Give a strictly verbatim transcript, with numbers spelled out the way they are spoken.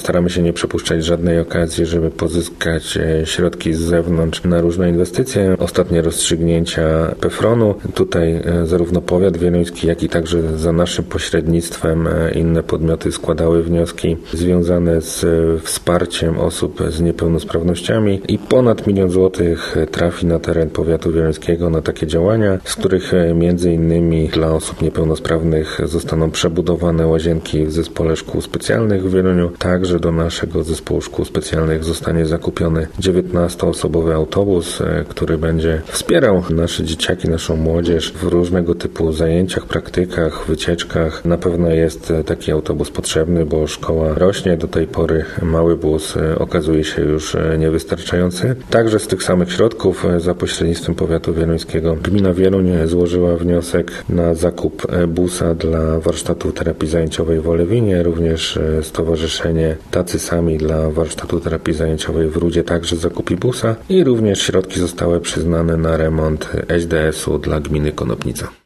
staramy się nie przepuszczać żadnej okazji, żeby pozyskać środki z zewnątrz na różne inwestycje. Ostatnie rozstrzygnięcia PFRON-u. Tutaj zarówno powiat wieluński, jak i także za naszym pośrednictwem inne podmioty składały wnioski związane z wsparciem osób z niepełnosprawnościami i ponad milion złotych trafi na teren powiatu wieluńskiego na takie działania, z których między innymi dla osób niepełnosprawnych zostaną przebudowane łazienki w zespole szkół specjalnych w Wieluniu. Także do naszego zespołu szkół specjalnych zostanie zakupiony dziewiętnastoosobowy autobus, który będzie wspierał nasze dzieciaki, naszą młodzież w różnego typu zajęciach, praktykach, wycieczkach. Na pewno jest taki autobus potrzebny, bo szkoła rośnie. Do tej pory mały bus okazuje się już niewystarczający. Także z tych samych środków za pośrednictwem powiatu wieluńskiego gmina Wieluń złożyła wniosek na zakup busa dla warsztatu terapii zajęciowej w Olewinie. Również Stowarzyszenie Tacy Sami dla warsztatu terapii zajęciowej w Rudzie także zakupi busa i również środki zostały przyznane na remont S D S-u dla gminy Konopnica.